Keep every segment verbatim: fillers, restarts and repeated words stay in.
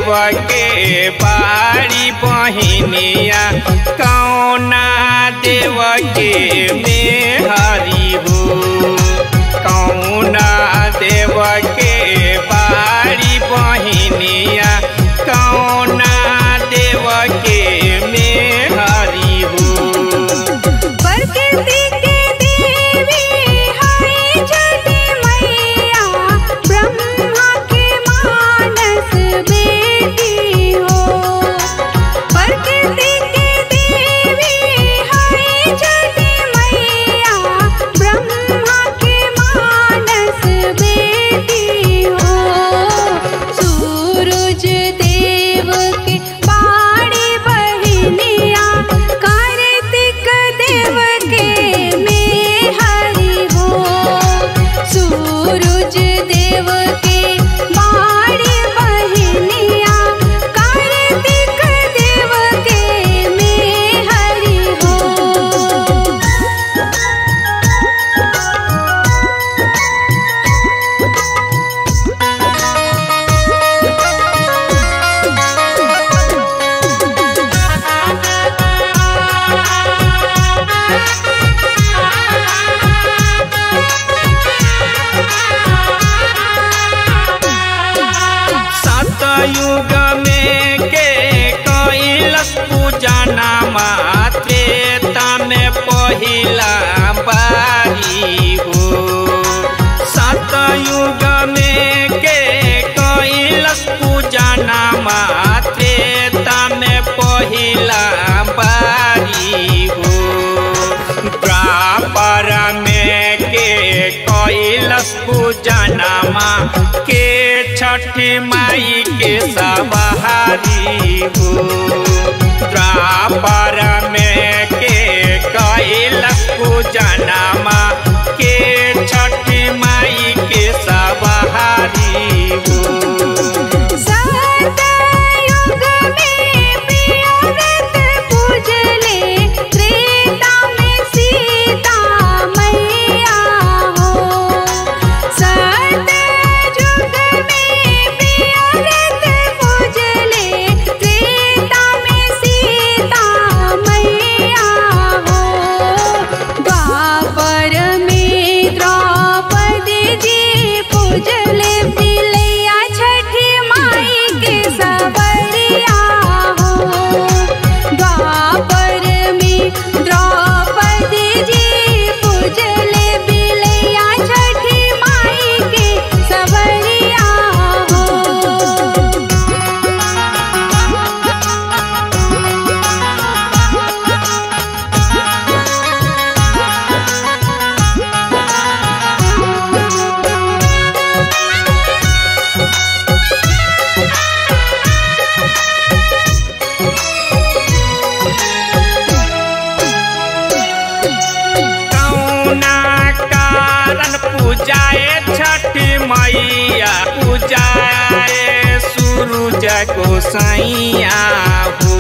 देव के बाड़ी बहिनिया कौना देव के मेहरी हो कौना देव के बाड़ी बहिनिया कौना देव के मेहरी हो। प्रकृति के देवी है छठी मैया ब्रह्मा के मानस बेटी हो। प्रकृति के देवी है छठी मैया ब्रह्मा के मानस बेटी हो। सूरज देव के बाड़ी बहिनिया कार्तिक देव के मेहरी हो। सूरज देव के बाड़ी बहिनिया कार्तिक देव के मेहरी हो। सतयुग में के कैलस पूजना त्रेता में पहिला बारी हो। सतयुग में के कैलस पूजना त्रेता में पहिला बारी हो। द्वापर में के कैलस पूजना के छठी माई के सवारी हो। द्वापर में के कैलस पूजना के छठी माई के सवारी हो। सतयुग में प्रिया व्रत पूजले त्रेता में सीता मैया हो। सतयुग में प्रिया व्रत पूजले त्रेता में सीता मैया हो। द्वापर में द्रौपदी जी पूजले बिलैया छठी माई के सवरिया हो। द्वापर में द्रौपदी जी पूजले बिलैया छठी माई के सवरिया हो। कौना कारण पूजाए छठी मैया पूजाए सूरज गोसाइया हो।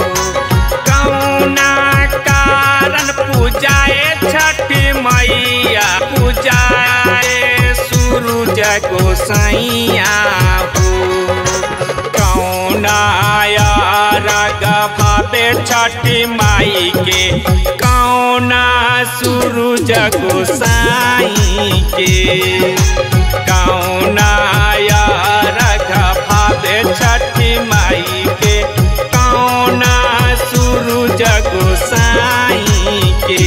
कौना कारण पूजाए छठी मैया पूजाए सूरज गोसाइया हो। कौना राग भावे छठी माई के कौना सूरज गोसाई के कौना राग भावे छठी माई के कौना सूरज गोसाई के।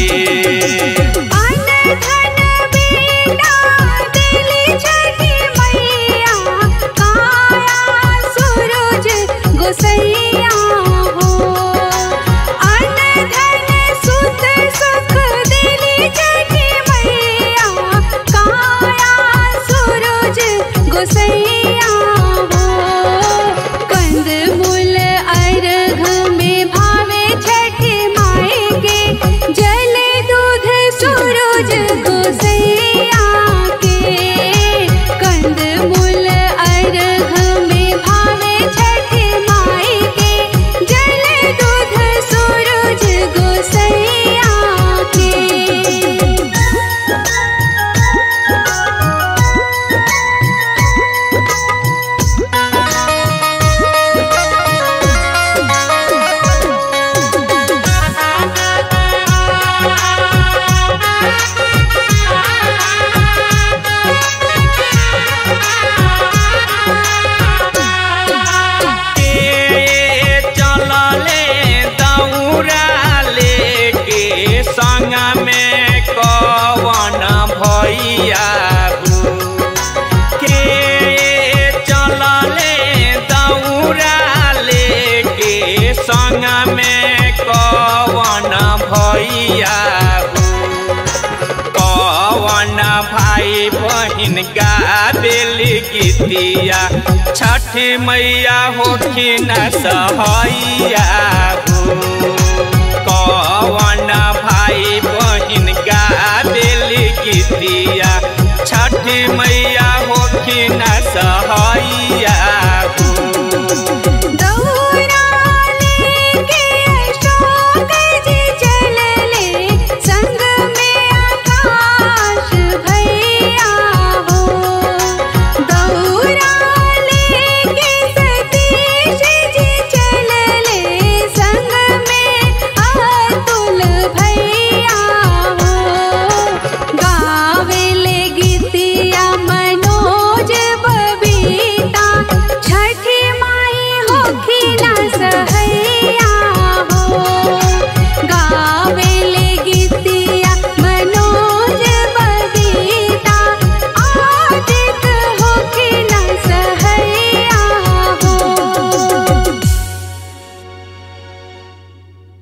अन धन बीना दिली छठी मैया काया सूरज गोसैया हो। अन धन सुत सुख दिली छठी मैया काया सूरज गोसैया हो। कंद मूल अर्घ में भावे छठी माई के जल दूध सूरज गोसैया के। कंद मूल अर्घ में भावे छठी माई के जल दूध सूरज गोसैया के। गीतिया छठी मैया होखिन सहैया हो कौन भाई बहिन गावेली गीतिया छठी मैया होखिन सहैया